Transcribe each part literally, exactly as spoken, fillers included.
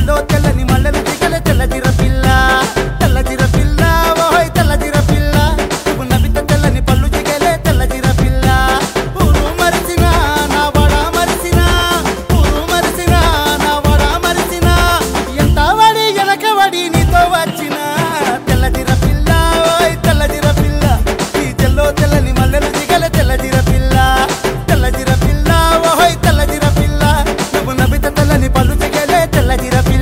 తెల్లో తెల్లని మల్లెలు దిగలే తెల్లజిర పిల్ల తెల్లజిర పిల్ల ఓయ్ తెల్లజిర పిల్ల నువ్వు నవ్వితే తెల్లని పళ్ళు దిగలే తెల్లజిర పిల్ల ఊరు మరిసినా నా వడ మరిసినా ఊరు మరిసినా నా వడ మరిసినా ఎంత వడి వెనక వడి నీతో వచ్చిన తెల్లజిర పిల్ల ఓయ్ తెల్లజిర పిల్ల ఈ తెల్లో తెల్లని మల్లెలు దిగలే తెల్లజిర పిల్ల తెల్లజిర పిల్ల ఓయ్ తెల్లజిర పిల్ల నువ్వు నవ్వితే తెల్లని పళ్ళు దిగలే తెల్లజిర పిల్ల.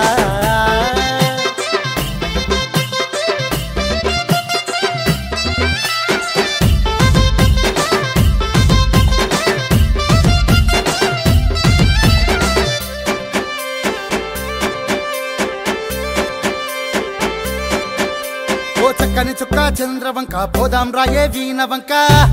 ఓ చక్కని చుక్క చంద్రవంక పోదాం రాయే వీణవంక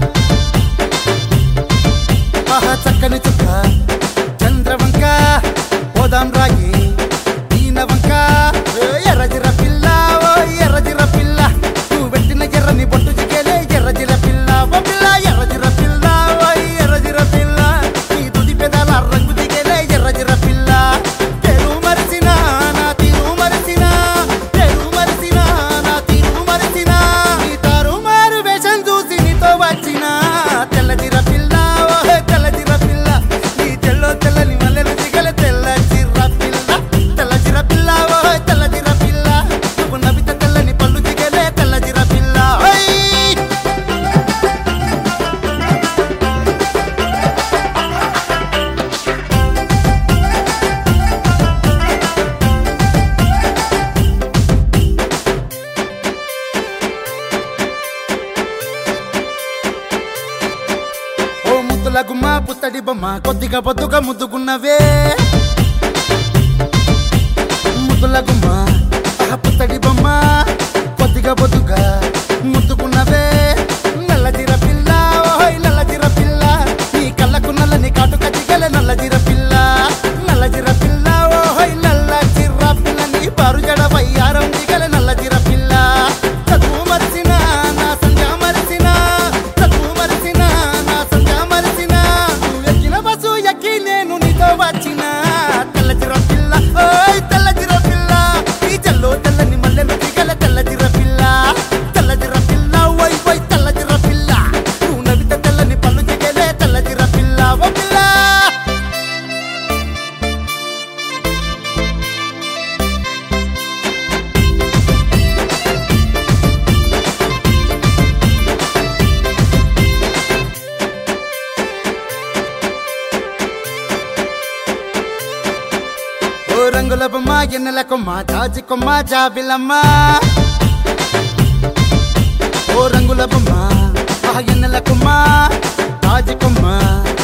ఆహా చక్కని చుక్క చంద్రవంక పోదాం రాయే వీణవంక ఎర్రజిర పిల్ల ఓ ఎర్రజిర పిల్ల నువ్వు పెట్టిన ఎర్రని బొట్టు జిగేలే ఎర్రజిర పిల్ల ఓ పిల్ల ఎర్రజిర పిల్ల ఓ ఎర్రజిర పిల్ల నీ తుది పెదాల రంగు దిగేలే ఎర్రజిర పిల్ల తెరు మరిసినా నా తీరు మరిసినా తెరు మరిసినా నా తీరు మరిసినా నీ తారు మారు వేషం చూసి నీతో వచ్చిన తెల్లజిర పిల్ల ఓ తెల్లజిర పిల్ల నీ తెల్లో తెల్లని మల్లెలు దిగల తెల్లజిర పిల్ల తెల్లజిర పిల్ల ఓ తెల్లజిర పిల్ల నువ్వు నవ్వితే తెల్లని పళ్ళు దిగలే తెల్లజిర పిల్ల ఓయ్. ఓ ముద్దుల గుమ్మ పుత్తడి బొమ్మ కొద్దిగా బొద్దుగా ముద్దుకున్నవే ముద్దుల గుమ్మ ఆ పుత్తడి బొమ్మ కొద్దిగా బొద్దుగా ముద్దుకున్నవే నల్లజిర పిల్ల ఓయ్ నల్లజిర పిల్ల నీ కళ్ళకు నల్లని కాటుక దిగలే నల్లజిర పిల్ల నల్లజిర పిల్ల ఓయ్ నల్లజిర పిల్ల నీ బారు జడ వయ్యారం దిగలే నల్లజిర పిల్ల చదువు మరిసినా నా సంజ మరిసినా చదువు మరిసినా నా సంజ మరిసినా నువ్వు ఎక్కిన బస్సు ఎక్కి నేను నీతో వచ్చిన తెల్లజిర పిల్ల ఓయ్ తెల్లజిర పిల్ల ఈ జల్లో తెల్లని మల్లెలు దిగల తెల్లజిర పిల్ల తెల్లజిర పిల్ల ఓయ్ ఓయ్ తెల్లజిర పిల్ల నువ్వు నవ్వితే తెల్లని పళ్ళు దిగలే తెల్లజిర పిల్ల ఓ పిల్ల. ఓ రంగుల బొమ్మ ఎన్నెల కొమ్మ జాజి కొమ్మ జాబిలమ్మ ఓ రంగుల బొమ్మ ఆ ఎన్నెల కొమ్మ జాజి కొమ్మ